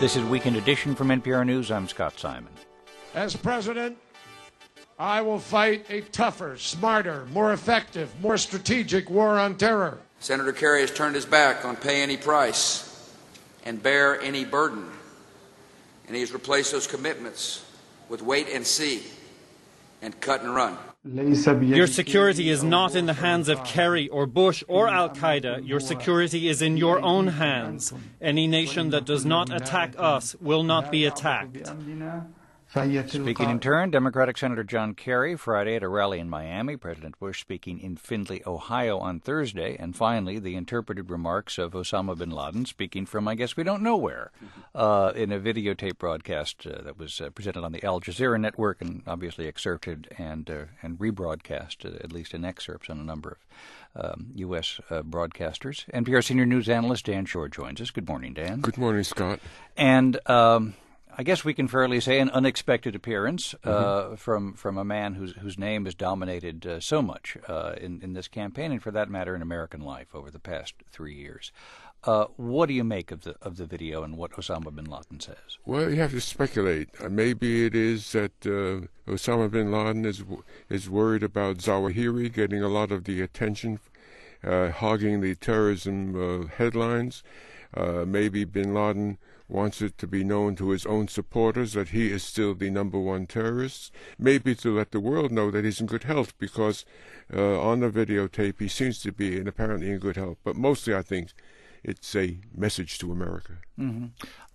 This is Weekend Edition from NPR News. I'm Scott Simon. As president, I will fight a tougher, smarter, more effective, more strategic war on terror. Senator Kerry has turned his back on pay any price and bear any burden, and he has replaced those commitments with wait and see and cut and run. Your security is not in the hands of Kerry or Bush or Al-Qaeda. Your security is in your own hands. Any nation that does not attack us will not be attacked. Speaking in turn, Democratic Senator John Kerry Friday at a rally in Miami, President Bush speaking in Findlay, Ohio on Thursday, and finally the interpreted remarks of Osama bin Laden speaking from I guess we don't know where in a videotape broadcast that was presented on the Al Jazeera network and obviously excerpted and rebroadcast, at least in excerpts on a number of U.S. broadcasters. NPR senior news analyst Dan Shor joins us. Good morning, Dan. Good morning, Scott. And I guess we can fairly say an unexpected appearance from a man whose name has dominated so much in this campaign, and for that matter in American life over the past 3 years. What do you make of the video and what Osama bin Laden says? Well, you have to speculate. Maybe it is that Osama bin Laden is worried about Zawahiri getting a lot of the attention, hogging the terrorism headlines. Maybe bin Laden wants it to be known to his own supporters that he is still the number one terrorist. Maybe to let the world know that he's in good health because on the videotape he seems to be apparently in good health. But mostly I think it's a message to America. Mm-hmm.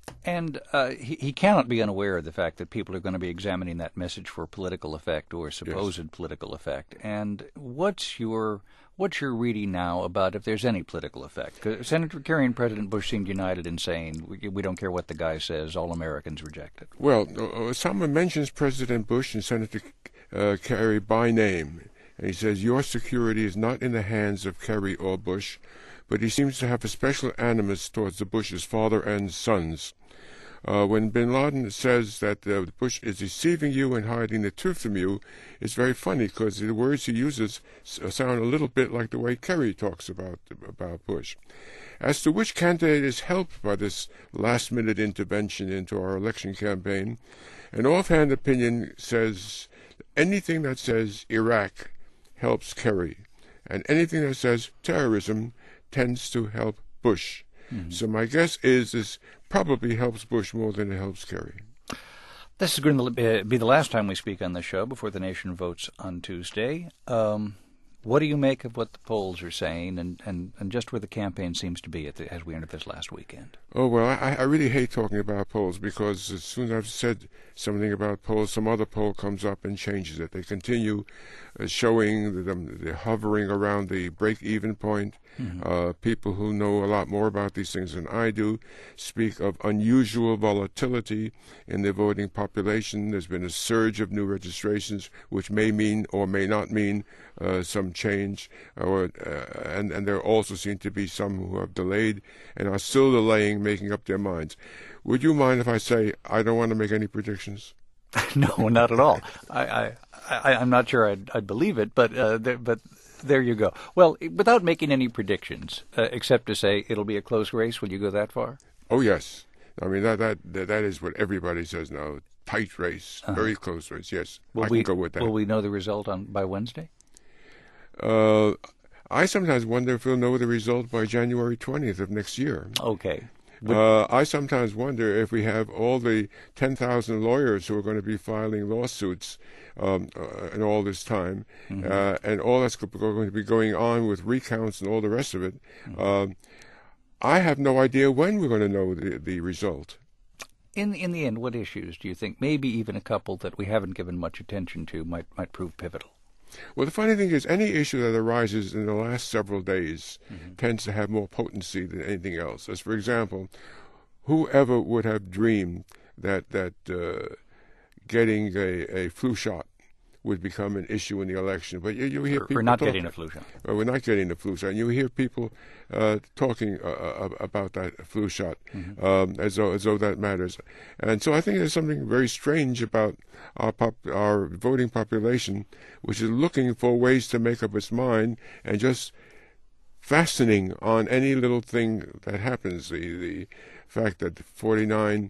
And he cannot be unaware of the fact that people are going to be examining that message for political effect or supposed political effect. And what's your reading now about if there's any political effect? 'Cause Senator Kerry and President Bush seemed united in saying we don't care what the guy says, all Americans reject it. Well, Osama mentions President Bush and Senator Kerry by name. And he says, your security is not in the hands of Kerry or Bush, but he seems to have a special animus towards the Bush's father and sons. When bin Laden says that Bush is deceiving you and hiding the truth from you, it's very funny because the words he uses sound a little bit like the way Kerry talks about Bush. As to which candidate is helped by this last-minute intervention into our election campaign, an offhand opinion says anything that says Iraq helps Kerry, and anything that says terrorism tends to help Bush. Mm-hmm. So my guess is this probably helps Bush more than it helps Kerry. This is going to be the last time we speak on the show before the nation votes on Tuesday. What do you make of what the polls are saying and just where the campaign seems to be as we enter this last weekend? Oh, well, I really hate talking about polls because as soon as I've said something about polls, some other poll comes up and changes it. They continue showing they're hovering around the break-even point. Mm-hmm. People who know a lot more about these things than I do speak of unusual volatility in the voting population. There's been a surge of new registrations, which may mean or may not mean some change, and there also seem to be some who have delayed and are still delaying making up their minds. Would you mind if I say I don't want to make any predictions? No, not at all. I'm not sure I'd believe it, but there you go. Well, without making any predictions, except to say it'll be a close race, will you go that far? Oh, yes. I mean, that is what everybody says now. Tight race, very close race, yes. I can go with that. Will we know the result by Wednesday? I sometimes wonder if we'll know the result by January 20th of next year. Okay. I sometimes wonder if we have all the 10,000 lawyers who are going to be filing lawsuits in all this time, mm-hmm. And all that's going to be going on with recounts and all the rest of it. Mm-hmm. I have no idea when we're going to know the result. In the end, what issues do you think, maybe even a couple that we haven't given much attention to, might prove pivotal? Well, the funny thing is, any issue that arises in the last several days mm-hmm. tends to have more potency than anything else. As, for example, whoever would have dreamed that getting a flu shot would become an issue in the election. But you hear people we're not getting a flu shot. We're not getting a flu shot. And you hear people talking about that flu shot mm-hmm. As though that matters. And so I think there's something very strange about our voting population, which is looking for ways to make up its mind and just fastening on any little thing that happens. The fact that 49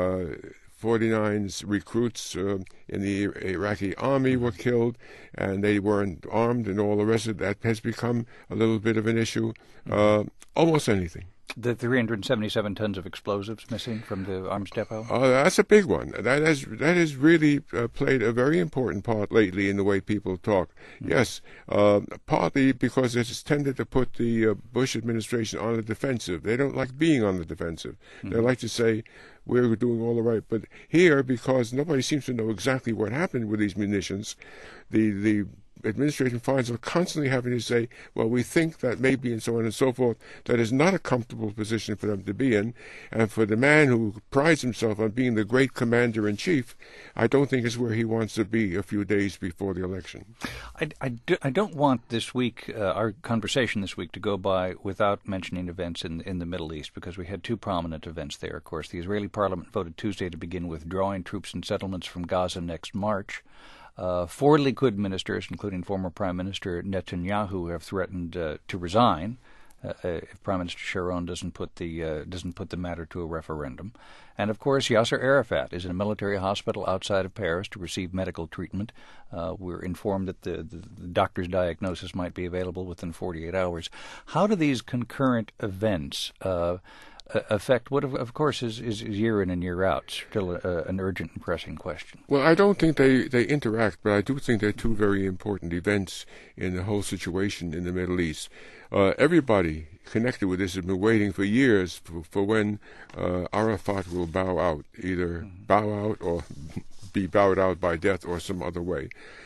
recruits in the Iraqi army were killed, and they weren't armed, and all the rest of that has become a little bit of an issue. Almost anything. The 377 tons of explosives missing from the arms depot? That's a big one. That has really played a very important part lately in the way people talk. Yes, partly because it has tended to put the Bush administration on the defensive. They don't like being on the defensive. They like to say, we're doing all right. But here, because nobody seems to know exactly what happened with these munitions, the administration finds them constantly having to say, well, we think that maybe, and so on and so forth. That is not a comfortable position for them to be in. And for the man who prides himself on being the great commander-in-chief, I don't think is where he wants to be a few days before the election. I don't want this week, our conversation this week, to go by without mentioning events in the Middle East, because we had two prominent events there, of course. The Israeli parliament voted Tuesday to begin withdrawing troops and settlements from Gaza next March. 4 Likud ministers, including former Prime Minister Netanyahu, have threatened to resign if Prime Minister Sharon doesn't put the matter to a referendum. And of course, Yasser Arafat is in a military hospital outside of Paris to receive medical treatment. We're informed that the doctor's diagnosis might be available within 48 hours. How do these concurrent events affect what, of course, is year in and year out still an urgent and pressing question? Well, I don't think they interact, but I do think they're two very important events in the whole situation in the Middle East. Everybody connected with this has been waiting for years for when Arafat will bow out, either bow out or be bowed out by death or some other way.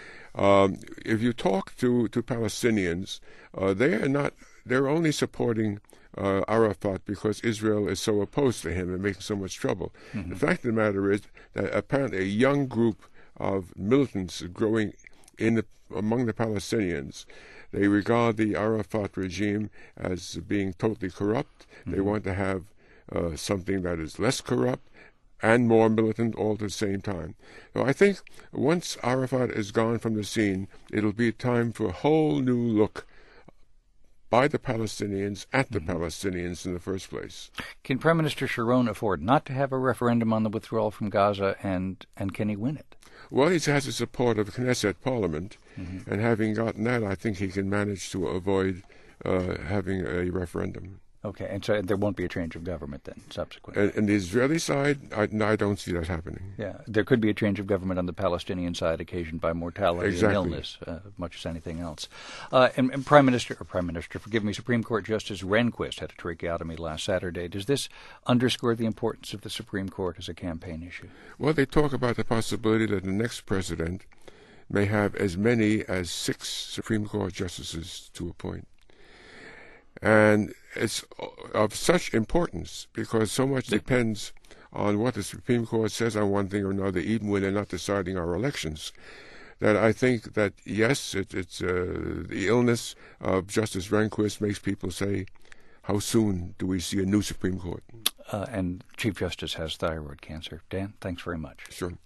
If you talk to Palestinians, they're only supporting Arafat because Israel is so opposed to him and making so much trouble. The fact of the matter is that apparently a young group of militants growing among the Palestinians, they regard the Arafat regime as being totally corrupt. They want to have something that is less corrupt and more militant all at the same time. So I think once Arafat is gone from the scene, it'll be time for a whole new look by the Palestinians at the Palestinians in the first place. Can Prime Minister Sharon afford not to have a referendum on the withdrawal from Gaza, and can he win it? Well, he has the support of the Knesset Parliament, and having gotten that, I think he can manage to avoid having a referendum. Okay, and so there won't be a change of government then, subsequently? And the Israeli side, I don't see that happening. Yeah, there could be a change of government on the Palestinian side occasioned by mortality and illness, much as anything else. And Supreme Court Justice Rehnquist had a tracheotomy last Saturday. Does this underscore the importance of the Supreme Court as a campaign issue? Well, they talk about the possibility that the next president may have as many as 6 Supreme Court justices to appoint. And it's of such importance because so much depends on what the Supreme Court says on one thing or another, even when they're not deciding our elections, that I think that, yes, it's the illness of Justice Rehnquist makes people say, how soon do we see a new Supreme Court? And Chief Justice has thyroid cancer. Dan, thanks very much. Sure.